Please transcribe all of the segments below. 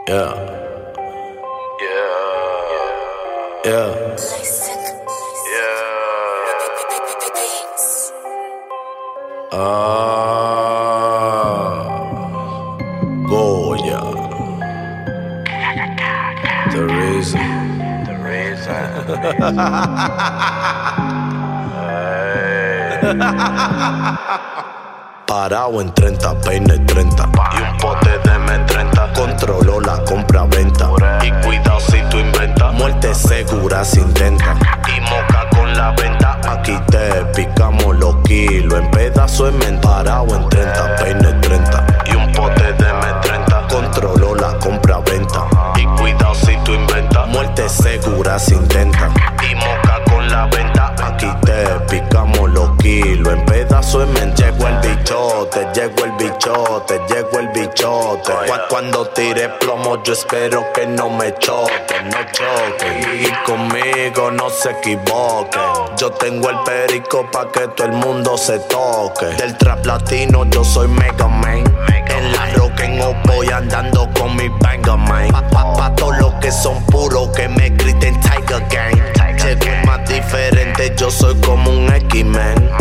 Yeah. Yeah. Goya. The reason. Parado en 30, peine 30 y un pote de M30. Controlo la compra-venta y cuidado si tú inventas. Muerte segura se intenta y moca con la venta. Aquí te picamos los kilos en pedazos en menta. Parado en 30, peine 30 y un pote de M30. Controlo la compra-venta y cuidado si tú inventas. Muerte segura se intenta y moca con la venta. Aquí te picamos los kilos en pedazos en menta. Llegó el bichote, llegó el bichote, llegó el bichote. Cuando tire plomo yo espero que no me choque, no choque. Y conmigo no se equivoque. Yo tengo el perico pa' que todo el mundo se toque. Del trap latino yo soy Mega Man. En la rock en voy andando con mi banger man. Pa' todos los que son puros que me griten Tiger Gang. Llego más diferente, yo soy como un X-Men.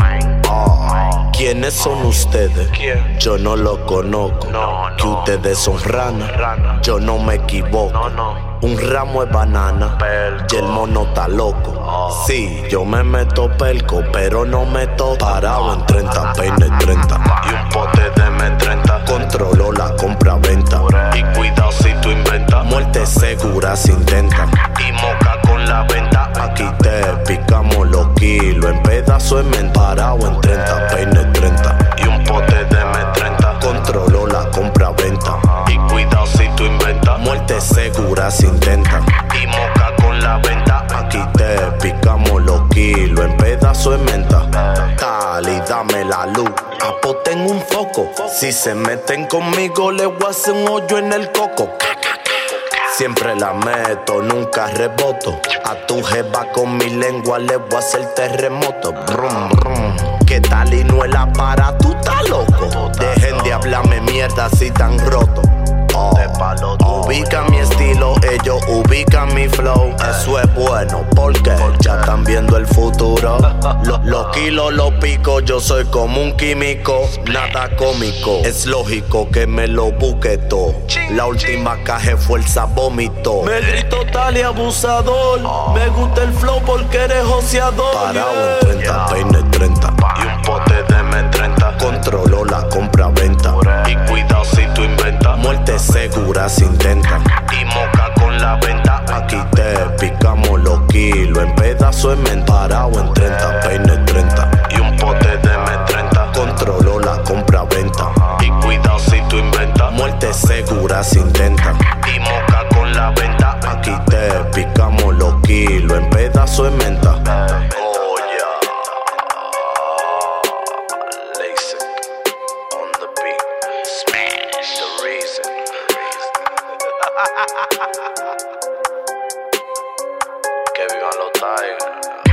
¿Quiénes son ustedes? Yo no los conozco. Que ustedes son ranas, yo no me equivoco. Un ramo es banana y el mono está loco. Sí, yo me meto pelco, pero no meto. Parado en 30, peine 30 y un pote de M30. Controlo la compra-venta y cuidado si tú inventas. Muerte segura se intenta y moca con la venta. Aquí te picamos los kilos en pedazos en menta. Parado en 30, peine 30 y un pote de M30. Controlo la compra-venta y cuidado si tú inventas. Muerte segura se intenta y moca con la venta. Aquí te picamos los kilos en pedazos en menta. Tal y dame la luz, apoten un foco. Si se meten conmigo le voy a hacer un hoyo en el coco. Siempre la meto, nunca reboto. A tu jeva con mi lengua le voy a hacer terremoto. Brum, brum. ¿Qué tal y no es la para? ¿Tú estás loco? Dejen de hablarme mierda si tan roto. Ubica mi estilo, ellos ubican mi flow. Eso es bueno porque ya están viendo el futuro. Los kilos los pico, yo soy como un químico. Nada cómico, es lógico que me lo busque todo. La última caja de fuerza vomitó. Me grito tal y abusador. Me gusta el flow porque eres joseador. Parado en 30, peine 30 y un pote de M30. Controlo la compra-venta y cuidado si tú inventas. Muerte segura se intenta y moca con la venta. Aquí te picamos los kilos en pedazos en menta. Parado en 30, peine 30 y un pote de M30. Controlo la compra-venta y cuidado si tú inventas. Muerte segura se intenta y moca con la venta. Aquí te picamos los kilos en pedazos en menta. Que vivan los Tigers.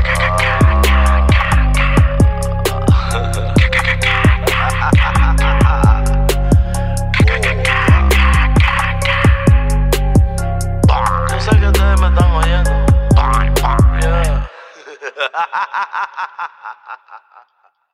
Yo sé que ustedes me están oyendo. Yeah.